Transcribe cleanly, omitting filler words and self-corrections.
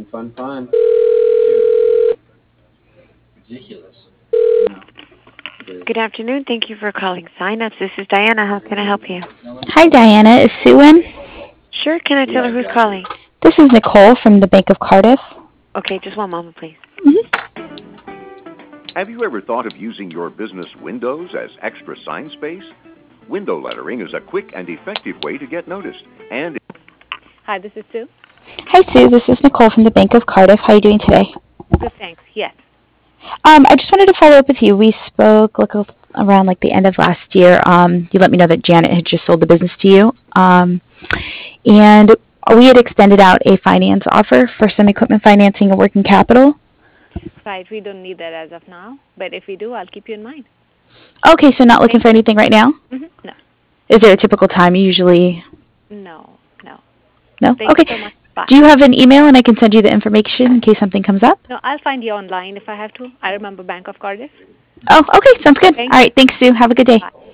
Fun. Ridiculous. No, it is. Good afternoon. Thank you for calling Signups. This is Diana. How can I help you? Hi, Diana. Is Sue in? Sure. Can I tell her who's calling? This is Nicole from the Bank of Cardiff. Okay, just one moment, please. Have you ever thought of using your business windows as extra sign space? Window lettering is a quick and effective way to get noticed. And Hi, this is Sue. Hi, Sue. This is Nicole from the Bank of Cardiff. How are you doing today? Good, thanks. Yes. I just wanted to follow up with you. We spoke around the end of last year. You let me know that Janet had just sold the business to you. And we had extended out a finance offer for some equipment financing and working capital. Right, we don't need that as of now, but if we do, I'll keep you in mind. Okay, so not looking for anything right now? No. Is there a typical time you usually... No. No? Thank Okay. you so much. Bye. Do you have an email and I can send you the information in case something comes up? No, I'll find you online if I have to. I remember Bank of Cardiff. Oh, okay. Sounds good. Thank All right. Thanks, Sue. Have a good day. Bye.